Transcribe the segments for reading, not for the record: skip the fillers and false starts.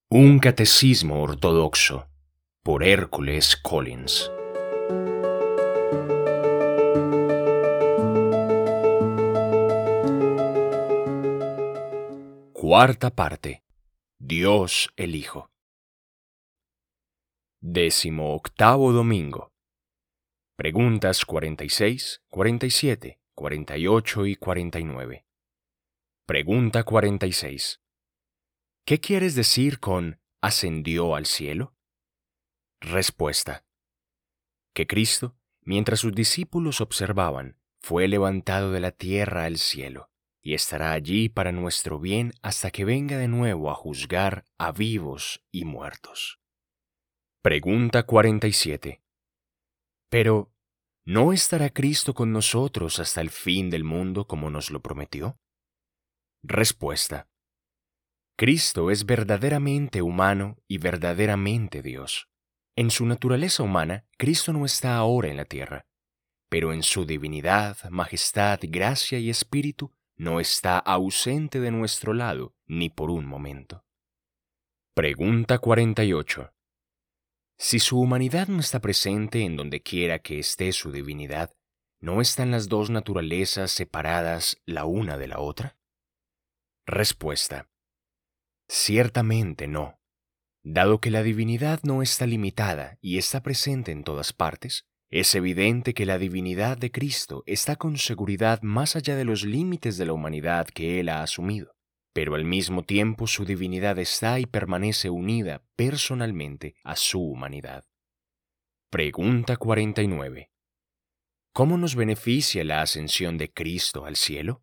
Un catecismo ortodoxo por Hércules Collins. Cuarta parte. Dios el Hijo. 18º domingo. Preguntas 46, 47, 48 y 49. Pregunta 46. ¿Qué quieres decir con ascendió al cielo? Respuesta. Que Cristo, mientras sus discípulos observaban, fue levantado de la tierra al cielo, y estará allí para nuestro bien hasta que venga de nuevo a juzgar a vivos y muertos. Pregunta 47. Pero, ¿no estará Cristo con nosotros hasta el fin del mundo como nos lo prometió? Respuesta. Cristo es verdaderamente humano y verdaderamente Dios. En su naturaleza humana, Cristo no está ahora en la tierra, pero en su divinidad, majestad, gracia y espíritu no está ausente de nuestro lado ni por un momento. Pregunta 48. Si su humanidad no está presente en donde quiera que esté su divinidad, ¿no están las dos naturalezas separadas la una de la otra? Respuesta. Ciertamente no. Dado que la divinidad no está limitada y está presente en todas partes, es evidente que la divinidad de Cristo está con seguridad más allá de los límites de la humanidad que Él ha asumido, pero al mismo tiempo su divinidad está y permanece unida personalmente a su humanidad. Pregunta 49. ¿Cómo nos beneficia la ascensión de Cristo al cielo?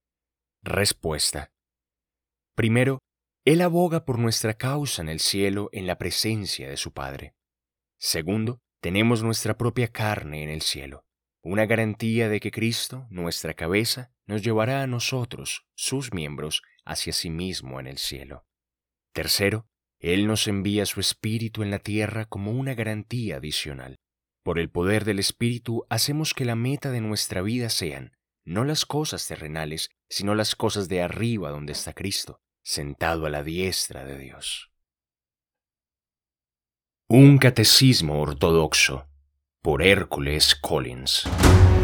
Respuesta. Primero, Él aboga por nuestra causa en el cielo en la presencia de su Padre. Segundo, tenemos nuestra propia carne en el cielo, una garantía de que Cristo, nuestra cabeza, nos llevará a nosotros, sus miembros, hacia sí mismo en el cielo. Tercero, Él nos envía su Espíritu en la tierra como una garantía adicional. Por el poder del Espíritu hacemos que la meta de nuestra vida sean, no las cosas terrenales, sino las cosas de arriba donde está Cristo, sentado a la diestra de Dios. Un catecismo ortodoxo por Hércules Collins.